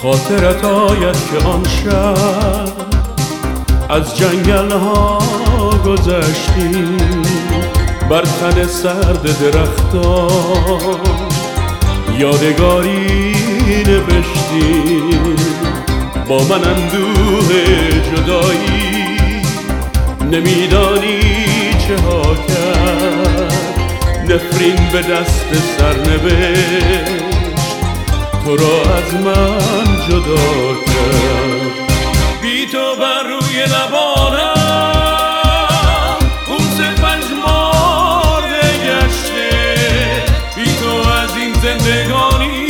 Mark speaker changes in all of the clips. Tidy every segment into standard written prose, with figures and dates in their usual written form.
Speaker 1: خاطرت آید که آن شب از جنگل ها گذشتیم، بر تن سرد درختان یادگاری نوشتیم. با من اندوه جدایی نمیدانی چه ها کرد، نفرین به دست سرنوشت تو را از من جدا کرد. بی تو بر روی لبانم بوسه پژمرده گشته، بی تو از این زندگانی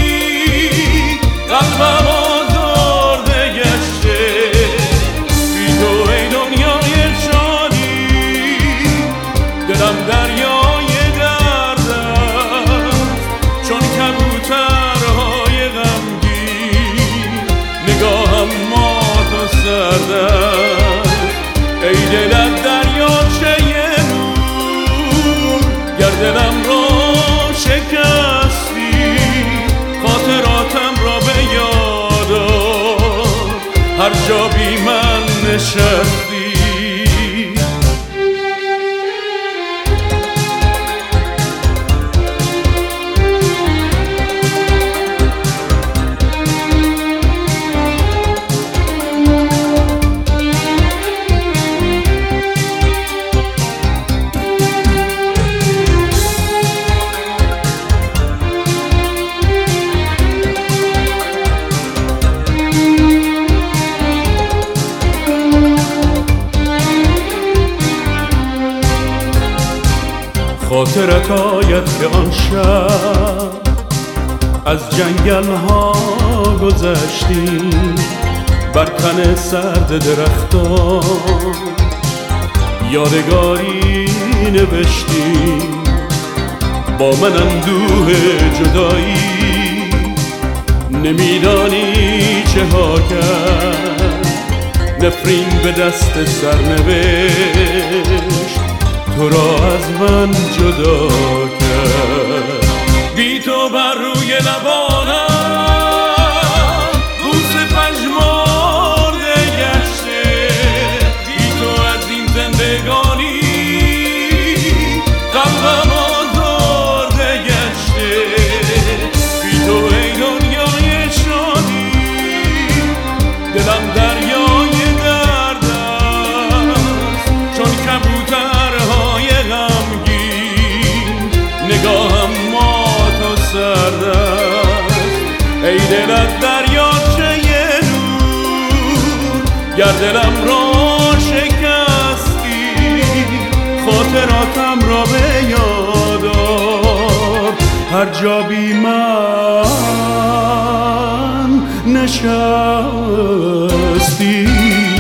Speaker 1: قلبم آزرده گشته. بی تو ای دنیای شادی دلم دریای درد است، چون کبوترهای غمگین نگاهم مات و سرد است. ای دلت دریاچه نور، گر دلم را شکستی خاطراتم را به یاد آر، هر جا بی من نشستی. خاطرت آید که آن شب از جنگل ها گذشتیم، بر تن سرد درختان یادگاری نوشتیم. با من اندوه جدایی نمیدانی چه ها کرد، نفرین به دست سرنوشت تو را از من جدا کرد. بی تو بر روی لبانم بوسه پژمرده گشته، بی تو از این زندگانی قلبم آزرده گشته. بی تو ای دنیای شادی دلم دریای درد است، چون کبوترهای نگاهم مات و سرد است. ای دلت دریاچه نور، گر دلم را شکستی خاطراتم را به یاد آر، هر جا بی من نشستی.